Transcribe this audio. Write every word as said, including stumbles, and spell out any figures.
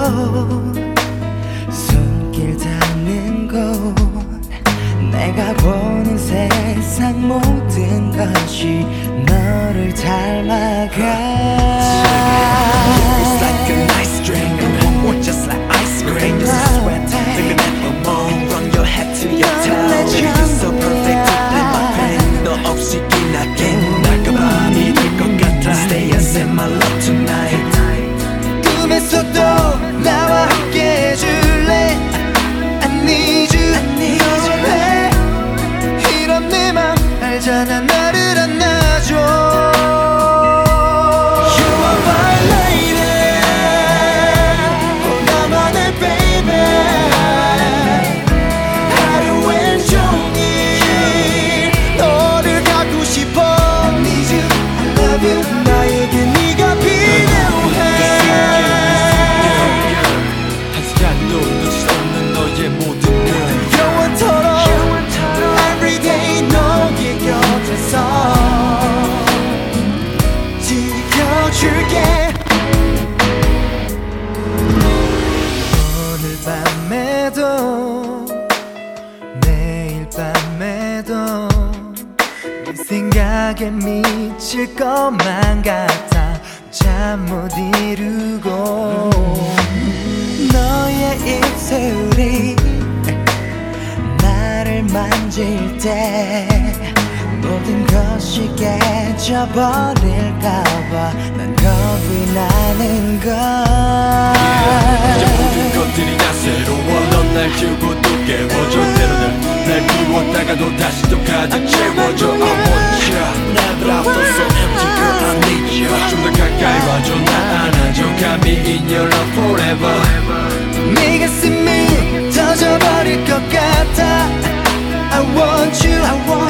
손길 닿는 곳 내가 보는 세상 모든 것이 너를 닮아가 It's like a nice drink or just like ice cream. Just a sweat, thinking at the moment. From your head to your toe. You're so perfect in my pen. 너 없이 기나게 날까 밤이 될 것 같아. Stay and send my love tonight. 꿈에서도 나와 함께 해줄래. I need you, 너를 이런 내 맘 알잖아 나를 안아줘. 나에게 네가 필요해. 한 시간도 놓칠 수 없는 너의 모든 것 영원토록 Everyday 너의 곁에서 지켜줄게. 오늘 밤에도 내일 밤에도 네 생각에 미칠 것만 같아. 잠 못 이루고 너의 입술이 나를 만질 때 모든 것이 깨져버릴까봐 난 겁이 나는 걸. 이제 모든 것들이 다 새로워. 넌 날 키우고 또 깨워줘. 때로는 날 비웠다가도 다시 또 가득 채워줘. I want you. Never I feel so empty girl I need you. 좀 더 가까이 와줘. 날 안아줘. Got me in your love forever. 네 가슴이 터져버릴 것 같아. I want you, I want